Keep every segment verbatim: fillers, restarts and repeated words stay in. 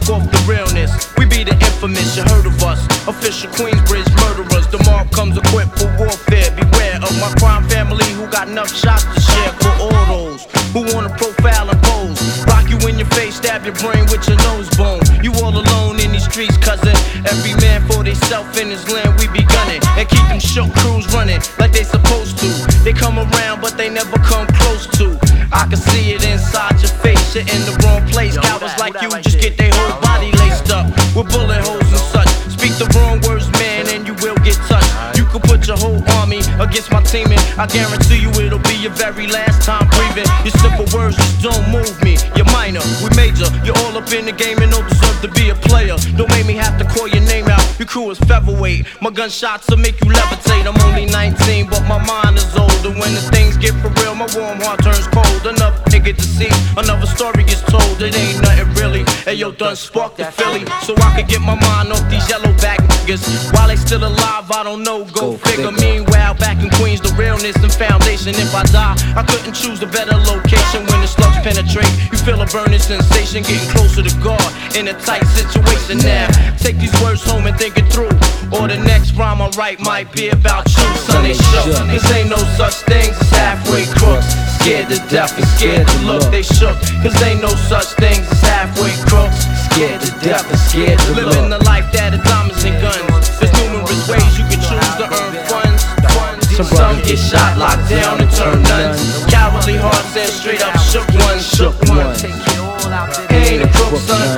off the realness. We be the infamous, you heard of us. Official Queensbridge murderers. The mark comes equipped for warfare. Beware of my crime family who got enough shots to share for all those who wanna profile and pose. Rock you in your face, stab your brain with your nose bone. You all alone in these streets, cousin. Every man for theyself in his land, we be gunning. And keep them shook crews running like they supposed to. They come around, but they never come close to. I can see it inside your face, you're in the wrong place. Cowards like you just get their whole body laced up with bullet holes and such. Speak the wrong words, man, and you will get touched. You could put your whole army against my team, and I guarantee you it'll be your very last time breathing. Your simple words just don't move me. You're minor, we major. You're all up in the game and don't deserve to be a player. Don't make me have to call your name out. Your crew is featherweight. My gunshots will make you levitate. I'm only nineteen, but my mind is old. And when the things get for real, my warm heart turns cold. Another nigga to see, another story gets told. It ain't nothing really. Hey yo, done sparked the Philly, so I could get my mind off these yellow back niggas. While they still alive, I don't know, go, go figure. figure. Meanwhile, back in Queens, the realness and foundation. If I die, I couldn't choose a better location. When the slugs penetrate, you feel a burning sensation, getting closer to God in a tight situation. Now, take these words home and think it through, or the next rhyme I write might be about you. Son, they shook, cause ain't no such things as halfway crooks. Scared to death and scared to look, they shook, cause ain't no such things as halfway crooks. Scared to death and scared to look. Living the life that is diamonds and guns. There's numerous ways you can choose to earn funds. Some get shot, locked down, and turn nuns. Cowardly hearts and straight up shook ones, shook ones. He ain't a crook, son.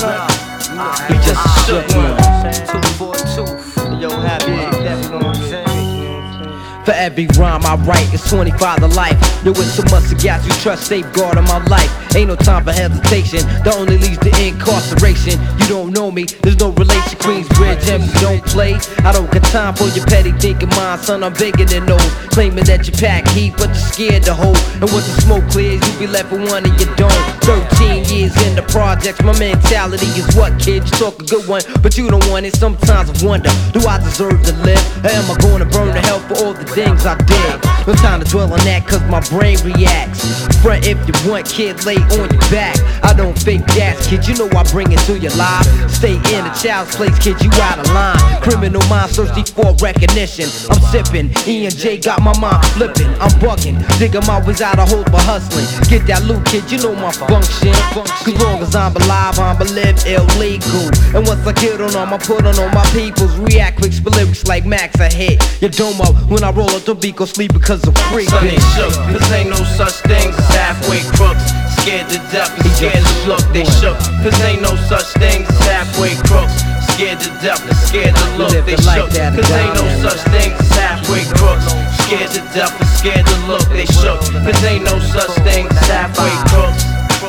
He just a shook one. Tooth for a tooth. Yo, happy, you know what I'm saying? For every rhyme I write, it's twenty-five to life. Yo, it's so much to got you trust, safeguard in my life. Ain't no time for hesitation, that only leads to incarceration. You don't know me, there's no relation. Queensbridge, and we don't play. I don't got time for your petty thinking, mind, son, I'm bigger than those. Claiming that you pack heat, but you're scared to hold. And once the smoke clears, you be left with one and you don't. Thirteen years in the projects, my mentality is what, kid? You talk a good one, but you don't want it. Sometimes I wonder, do I deserve to live? Or am I gonna burn to hell for all the things I did? No time to dwell on that, cause my brain reacts. Front if you want, kid, lay on your back. I don't fake gas, kid, you know I bring it to your life. Stay in a child's place, kid, you out of line. Criminal minds thirsty for recognition. I'm sipping, E and J got my mind flipping. I'm bugging, digging my ways out of hope for hustling. Get that loot, kid, you know my function. Cause long as I'm alive, I'm live illegal. And once I get on them, I put on all my peoples. React quick, spit lyrics like Max, I hit your dome up. When I roll up, don't be go sleep because I'm free. Son, they shook, cause ain't no such things as halfway crooks. Scared to death and scared to look, they shook, cause ain't no such things as halfway crooks. Scared to death and scared to look, they shook, cause ain't no such things as halfway crooks. Scared to death and scared to look, they shook, cause ain't no such things as halfway crooks.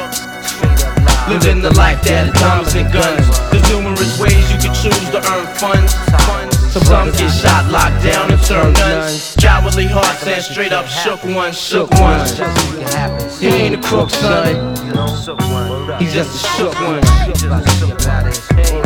Living the life that is diamonds and guns. There's numerous ways you can choose to earn funds. Some get shot, locked down, and turn nuns. Cowardly hearts and straight up shook ones, shook ones. He ain't a crook, son. He's just a shook one.